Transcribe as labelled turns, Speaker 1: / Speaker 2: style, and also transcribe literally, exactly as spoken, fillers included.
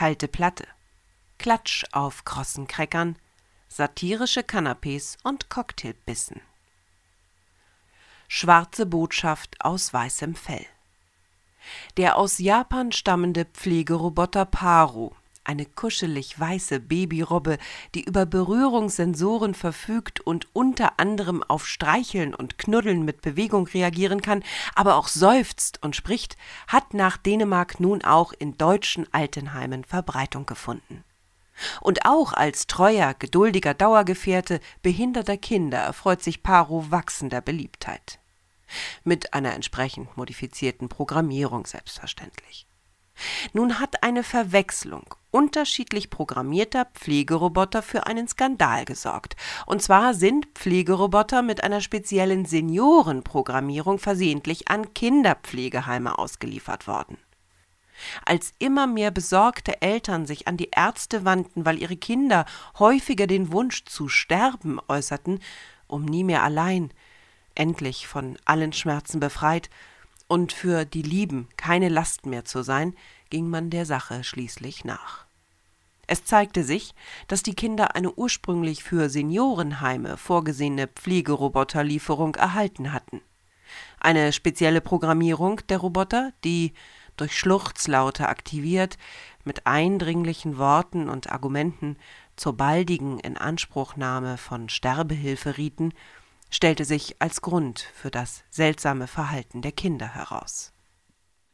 Speaker 1: kalte Platte, Klatsch auf krossen Crackern, satirische Kanapés und Cocktailbissen. Schwarze Botschaft aus weißem Fell. Der aus Japan stammende Pflegeroboter Paru, eine kuschelig weiße Babyrobbe, die über Berührungssensoren verfügt und unter anderem auf Streicheln und Knuddeln mit Bewegung reagieren kann, aber auch seufzt und spricht, hat nach Dänemark nun auch in deutschen Altenheimen Verbreitung gefunden. Und auch als treuer, geduldiger Dauergefährte behinderter Kinder erfreut sich Paru wachsender Beliebtheit. Mit einer entsprechend modifizierten Programmierung selbstverständlich. Nun hat eine Verwechslung unterschiedlich programmierter Pflegeroboter für einen Skandal gesorgt. Und zwar sind Pflegeroboter mit einer speziellen Seniorenprogrammierung versehentlich an Kinderpflegeheime ausgeliefert worden. Als immer mehr besorgte Eltern sich an die Ärzte wandten, weil ihre Kinder häufiger den Wunsch zu sterben äußerten, um nie mehr allein, endlich von allen Schmerzen befreit und für die Lieben keine Last mehr zu sein, ging man der Sache schließlich nach. Es zeigte sich, dass die Kinder eine ursprünglich für Seniorenheime vorgesehene Pflegeroboterlieferung erhalten hatten. Eine spezielle Programmierung der Roboter, die durch Schluchzlaute aktiviert, mit eindringlichen Worten und Argumenten zur baldigen Inanspruchnahme von Sterbehilfe rieten, stellte sich als Grund für das seltsame Verhalten der Kinder heraus.